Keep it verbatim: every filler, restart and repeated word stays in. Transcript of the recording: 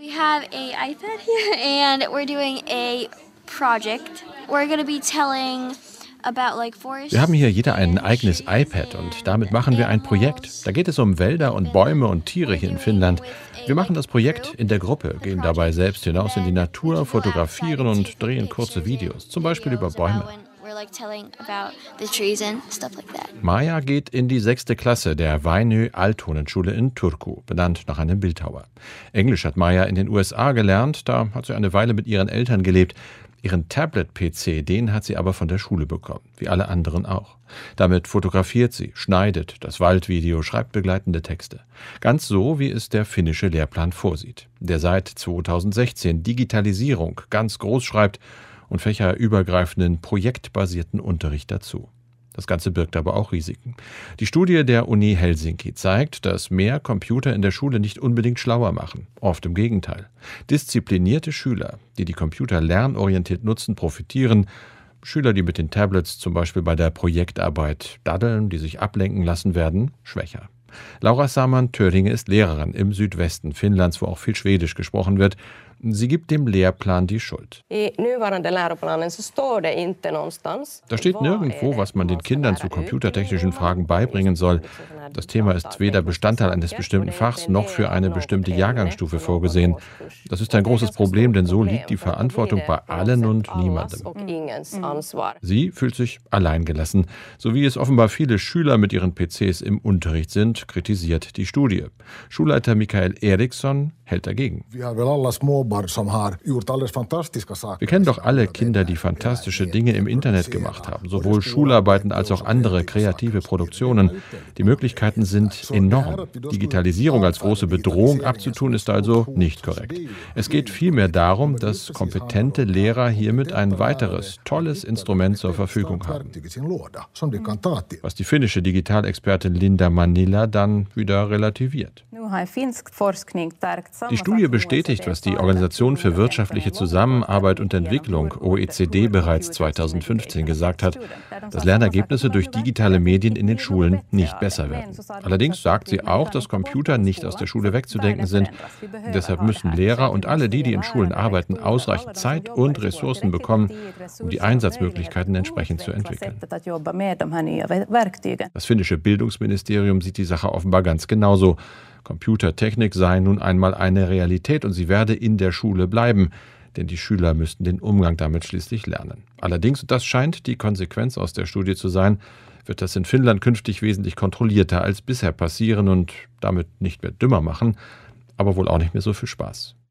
We have a iPad here and we're doing a project. We're going to be telling about like forest. Wir haben hier jeder ein eigenes iPad und damit machen wir ein Projekt. Da geht es um Wälder und Bäume und Tiere hier in Finnland. Wir machen das Projekt in der Gruppe, gehen dabei selbst hinaus in die Natur, fotografieren und drehen kurze Videos, zum Beispiel über Bäume. Maja geht in die sechste Klasse der Väinö Altonen-Schule in Turku, benannt nach einem Bildhauer. Englisch hat Maja in den U S A gelernt, da hat sie eine Weile mit ihren Eltern gelebt. Ihren Tablet-P C, den hat sie aber von der Schule bekommen, wie alle anderen auch. Damit fotografiert sie, schneidet das Waldvideo, schreibt begleitende Texte. Ganz so, wie es der finnische Lehrplan vorsieht, der seit zweitausendsechzehn Digitalisierung ganz groß schreibt und fächerübergreifenden projektbasierten Unterricht dazu. Das Ganze birgt aber auch Risiken. Die Studie der Uni Helsinki zeigt, dass mehr Computer in der Schule nicht unbedingt schlauer machen. Oft im Gegenteil. Disziplinierte Schüler, die die Computer lernorientiert nutzen, profitieren. Schüler, die mit den Tablets zum Beispiel bei der Projektarbeit daddeln, die sich ablenken lassen, werden schwächer. Laura Saman-Töringe ist Lehrerin im Südwesten Finnlands, wo auch viel Schwedisch gesprochen wird. Sie gibt dem Lehrplan die Schuld. Da steht nirgendwo, was man den Kindern zu computertechnischen Fragen beibringen soll. Das Thema ist weder Bestandteil eines bestimmten Fachs noch für eine bestimmte Jahrgangsstufe vorgesehen. Das ist ein großes Problem, denn so liegt die Verantwortung bei allen und niemandem. Sie fühlt sich alleingelassen. So wie es offenbar viele Schüler mit ihren P Cs im Unterricht sind, kritisiert die Studie. Schulleiter Mikael Eriksson hält dagegen. Wir kennen doch alle Kinder, die fantastische Dinge im Internet gemacht haben, sowohl Schularbeiten als auch andere kreative Produktionen. Die Möglichkeiten sind enorm. Digitalisierung als große Bedrohung abzutun, ist also nicht korrekt. Es geht vielmehr darum, dass kompetente Lehrer hiermit ein weiteres, tolles Instrument zur Verfügung haben. Was die finnische Digitalexpertin Linda Manila dann wieder relativiert. Die Studie bestätigt, was die Organisation für wirtschaftliche Zusammenarbeit und Entwicklung O E C D bereits zweitausendfünfzehn gesagt hat, dass Lernergebnisse durch digitale Medien in den Schulen nicht besser werden. Allerdings sagt sie auch, dass Computer nicht aus der Schule wegzudenken sind. Deshalb müssen Lehrer und alle die, die in Schulen arbeiten, ausreichend Zeit und Ressourcen bekommen, um die Einsatzmöglichkeiten entsprechend zu entwickeln. Das finnische Bildungsministerium sieht die Sache offenbar ganz genauso. Computertechnik sei nun einmal eine Realität und sie werde in der Schule bleiben, denn die Schüler müssten den Umgang damit schließlich lernen. Allerdings, und das scheint die Konsequenz aus der Studie zu sein, wird das in Finnland künftig wesentlich kontrollierter als bisher passieren und damit nicht mehr dümmer machen, aber wohl auch nicht mehr so viel Spaß.